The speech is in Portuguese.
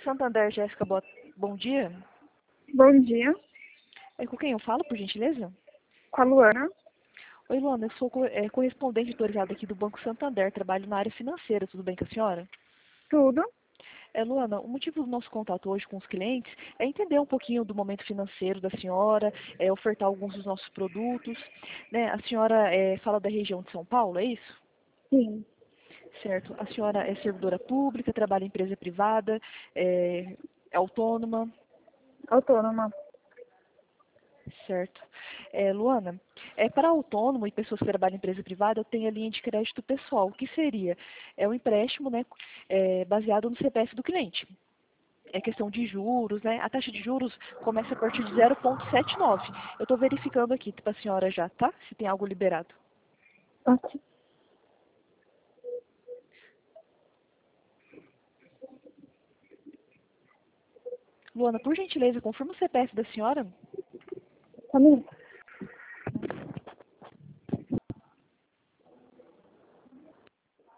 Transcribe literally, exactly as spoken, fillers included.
Santander, Jéssica, boa... bom dia. Bom dia, É com quem eu falo, por gentileza? com a Luana. Oi, Luana, eu sou co- é, correspondente autorizada aqui do Banco Santander, trabalho na área financeira, tudo bem com a senhora? Tudo? É, Luana, o motivo do nosso contato hoje com os clientes é entender um pouquinho do momento financeiro da senhora, é, ofertar alguns dos nossos produtos, né? A senhora é, fala da região de São Paulo, é isso? Sim. Certo. A senhora é servidora pública, trabalha em empresa privada, é, é autônoma? Autônoma. Certo. É, Luana, é, para autônomo e pessoas que trabalham em empresa privada, eu tenho a linha de crédito pessoal, que seria é um empréstimo, né, é, baseado no C P F do cliente. É questão de juros, né? A taxa de juros começa a partir de zero vírgula setenta e nove. Eu estou verificando aqui para a senhora já, tá? Se tem algo liberado. Ok. Luana, por gentileza, confirma o C P F da senhora? Tá bom.